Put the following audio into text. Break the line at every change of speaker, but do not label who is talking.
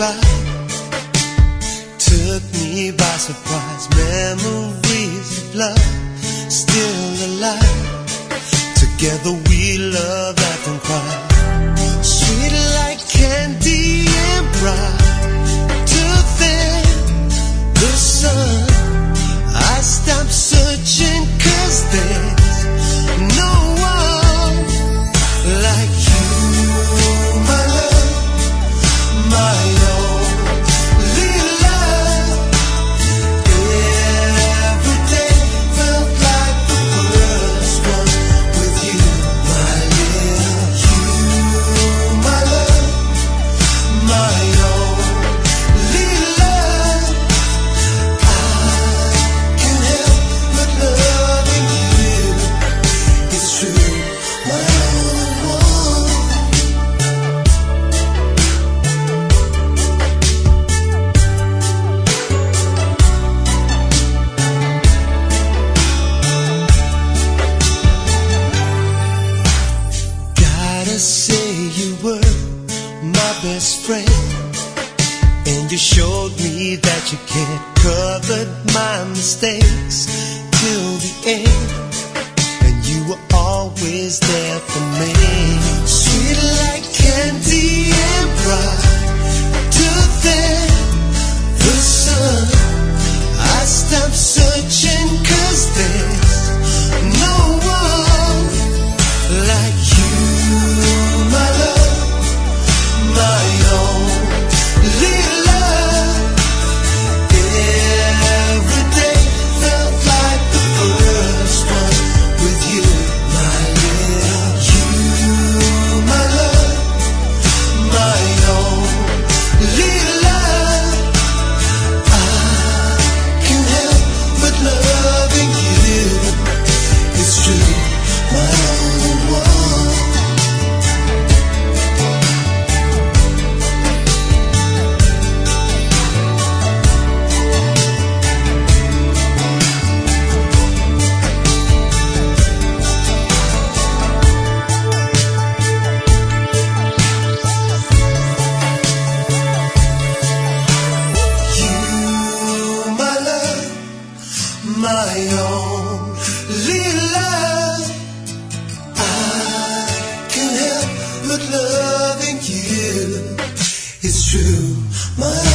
by, took me by surprise. Memories of love still alive. Together we love, laughed and cried. Sweet like candy and bright. Till then, the sun, I stopped searching, 'cause there's no one like you, my love, my only love. Every day felt like the first one with you, my love. You, my love, my only love. I can help but loving you. It's true, my only one. Gotta say you were my best friend, and you showed me that you can't cover my mistakes till the end, and you were always there for me. Sweet like candy and bright. Till then, the sun, I stopped searching, 'cause there's no one like you, my love, my only love. Every day felt like the first one with you, my love. You, my love, my only love. I can help but loving you. It's true, my only one. You, my love, my only love. I can help but loving you. It's true, my